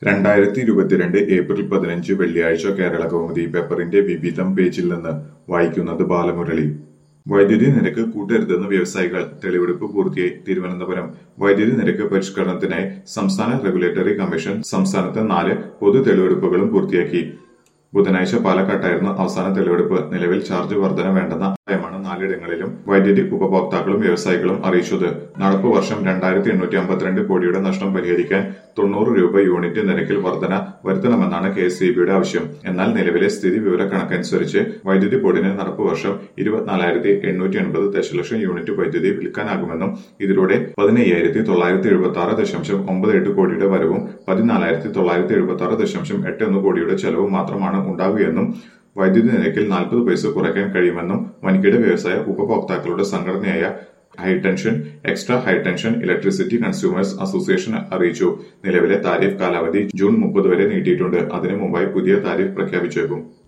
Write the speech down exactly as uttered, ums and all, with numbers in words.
രണ്ടായിരത്തി ഇരുപത്തിരണ്ട് ഏപ്രിൽ പതിനഞ്ച് വെള്ളിയാഴ്ച കേരളകൗമുദി പേപ്പറിന്റെ വിവിധം പേജിൽ നിന്ന് വായിക്കുന്നത് ബാലമുരളി. വൈദ്യുതി നിരക്ക് കൂട്ടരുതെന്ന് വ്യവസായികൾ, തെളിവെടുപ്പ് പൂർത്തിയായി. തിരുവനന്തപുരം. വൈദ്യുതി നിരക്ക് പരിഷ്കരണത്തിനായി സംസ്ഥാന റെഗുലേറ്ററി കമ്മീഷൻ സംസ്ഥാനത്ത് നാല് പൊതു തെളിവെടുപ്പുകളും പൂർത്തിയാക്കി. ബുധനാഴ്ച പാലക്കാട്ടായിരുന്നു അവസാന തെളിവെടുപ്പ്. നിലവിൽ ചാർജ് വർധന വേണ്ടെന്ന അഭിപ്രായമാണ് നാലിടങ്ങളിലും വൈദ്യുതി ഉപഭോക്താക്കളും വ്യവസായികളും അറിയിച്ചത്. നടപ്പു വർഷം രണ്ടായിരത്തി എണ്ണൂറ്റി അമ്പത്തിരണ്ട് കോടിയുടെ നഷ്ടം പരിഹരിക്കാൻ തൊണ്ണൂറ് രൂപ യൂണിറ്റ് നിരക്കിൽ വർധന വരുത്തണമെന്നാണ് കെ എസ് ഇ ബിയുടെ ആവശ്യം. എന്നാൽ നിലവിലെ സ്ഥിതി വിവര കണക്കനുസരിച്ച് വൈദ്യുതി ബോർഡിന് നടപ്പു വർഷം ഇരുപത്തിനാലായിരത്തി എണ്ണൂറ്റി എൺപത് ദശലക്ഷം യൂണിറ്റ് വൈദ്യുതി വിൽക്കാനാകുമെന്നും ഇതിലൂടെ പതിനയ്യായിരത്തി തൊള്ളായിരത്തി എഴുപത്തി ആറ് ദശാംശം ഒമ്പത് എട്ട് കോടിയുടെ വരവും പതിനാലായിരത്തി തൊള്ളായിരത്തി എഴുപത്തി ആറ് ദശാംശം എട്ട് ഒന്ന് കോടിയുടെ ചെലവും മാത്രമാണ് ഉണ്ടാവുകയെന്നും വൈദ്യുതി നിരക്കിൽ നാൽപ്പത് പൈസ കുറയ്ക്കാൻ കഴിയുമെന്നും വൻകിട വ്യവസായ ഉപഭോക്താക്കളുടെ സംഘടനയായ high tension extra high tension electricity consumers association അറിയിച്ചു. നിലവിലെ താരിഫ് കാലാവധി ജൂൺ മുപ്പത് വരെ നീട്ടിയിട്ടുണ്ട്. അതിനു മുമ്പായി പുതിയ താരിഫ് പ്രഖ്യാപിച്ചേക്കും.